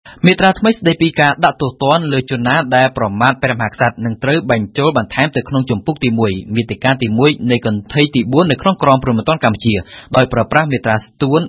មេត្រាថ្មីស្តីពីការដាក់ទោសទណ្ឌលើជនណាដែលប្រមាថព្រះមហាក្សត្រនឹងត្រូវបញ្ចូលបន្ថែមទៅក្នុងជំពូកទី1មាតិកាទី1នៃគន្ធីទី4នៅក្នុងក្រមព្រហ្មទណ្ឌកម្ពុជាដោយប្រើប្រាស់មាត្រាស្ទួន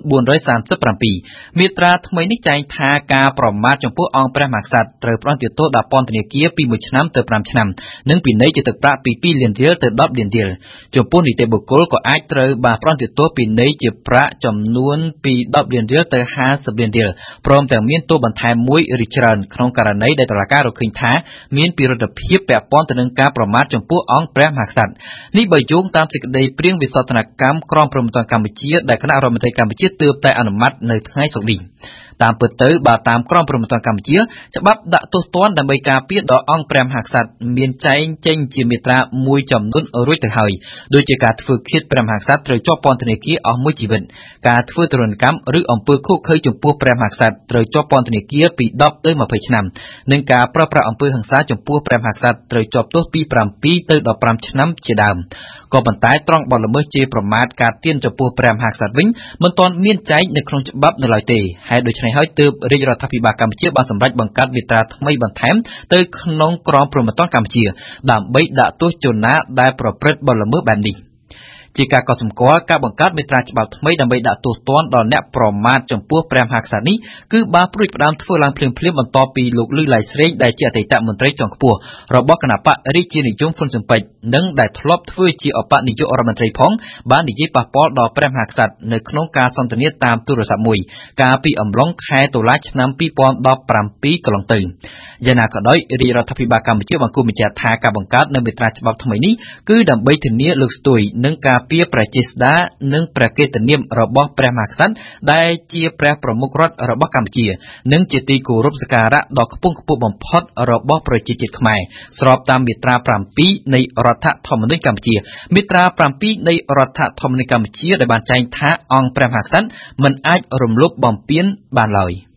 437មាត្រាថ្មីនេះចែងថាការប្រមាថចំពោះអង្គព្រះមហាក្សត្រត្រូវផ្តន្ទាទោសដាក់ពន្ធនាគារពី1ឆ្នាំទៅ5ឆ្នាំនិងពិន័យជាទឹកប្រាក់ពី2លានរៀលទៅ10លានរៀលចំពោះនីតិបុគ្គលក៏អាចត្រូវបានផ្តន្ទាទោសពិន័យជាប្រាក់ចំនួនពី10លានរៀលទៅ50លានរៀលព្រមទាំងមានទោសបន្ថែមមួយឬច្រើនក្នុងករណីដែលតុលាការរកឃើញថាមានពិរុទ្ធភាពពាក់ព័ន្ធទៅនឹងការប្រមាថចំពោះអង្គព្រះមហាក្សត្រនេះបើយោងតាមសេចក្តីព្រាងវិសោធនកម្មក្រមព្រហ្មទណ្ឌកម្ពុជាដែលគណៈរដ្ឋមន្ត្រីកម្ពុជាទើបតែអនុម័តនៅថ្ងៃសុក្រនេះតាមពិតទៅបើតាមក្រមព្រហ្មទណ្ឌកម្ពុជាច្បាប់ដាក់ទោសទណ្ឌដើម្បីការពារដល់អង្គព្រះមហាក្សត្រមានចែងចេញជាមាត្រាមួយចំនួនរួចទៅហើយដូចជាការធ្វើឃាតព្រះមហាក្សត្រត្រូវជាប់ពន្ធនាគារអស់មួយជីវិតការធ្វើទរណកម្មឬអំពើឃោរឃៅចំពោះព្រះមហាក្សត្រត្រូវជាប់ពន្ធនាគារពី10ទៅ20ឆ្នាំនិងការប្រើប្រាស់អំពើហិង្សាចំពោះព្រះមហាក្សត្រត្រូវជាប់ទោសពី7ទៅ15ឆ្នាំជាដើមក៏ប៉ុន្តែត្រង់បទល្មើសជេរប្រមាថការទានចំពោះព្រះមហាក្សត្រវិញមិនទាន់មានចែងនៅក្នុងច្បាប់នៅឡើយទេហើយដូច្នេះហើយទើបរាជរដ្ឋាភិបាលកម្ពុជាបានសម្រេចបង្កើតមាត្រាថ្មីបន្ថែមទៅក្នុងក្រមព្រហ្មទណ្ឌកម្ពុជាដើម្បីដាក់ទោសជនណាដែលប្រព្រឹត្តបទល្មើសបែបនេះជាការកត់សម្គាល់ការបង្កើតមាត្រាច្បាប់ថ្មីដើម្បីដាក់ទោសទណ្ឌដល់អ្នកប្រមាថចំពោះព្រះមហាក្សត្រនេះគឺបានព្រួយផ្ដើមធ្វើឡើងភ្លាមៗបន្ទាប់ពីលោកលឺឡៃស្រេងដែលជាអតីតមន្ត្រីជាន់ខ្ពស់របស់គណបករាជានិយមហ៊ុនស៊ិនប៉ិចនិងដែលធ្លាប់ធ្វើជាអបនាយករដ្ឋមន្ត្រីផងបាននិយាយប៉ះពាល់ដល់ព្រះមហាក្សត្រនៅក្នុងការសន្ទនាតាមទូរស័ព្ទមួយកាលពីអំឡុងខែតុលាឆ្នាំ2017កន្លងទៅយ៉ាងណាក៏ដោយរាជរដ្ឋាភិបាលកម្ពុជាបានគូបញ្ជាក់ថាការបង្កើតនៅមាត្រាច្បាប់ថ្មីនេះគឺដើម្បីធានាលើកស្ទួយនិងការពារប្រជាស្ដារនិងព្រះកេតនាមរបស់ព្រះមហាក្សត្រដែលជាព្រះប្រមុខរដ្ឋរបស់កម្ពុជានិងជាទីគោរពសក្ការៈដ៏ខ្ពង់ខ្ពស់បំផុតរបស់ប្រជាជាតិខ្មែរស្របតាមមាត្រា7នៃរដ្ឋធម្មនុញ្ញកម្ពុជាមាត្រា7នៃរដ្ឋធម្មនុញ្ញកម្ពុជាដែលបានចែងថាអង្គព្រះមហាក្សត្រមិនអាចរំលោភបំពានបានឡើយ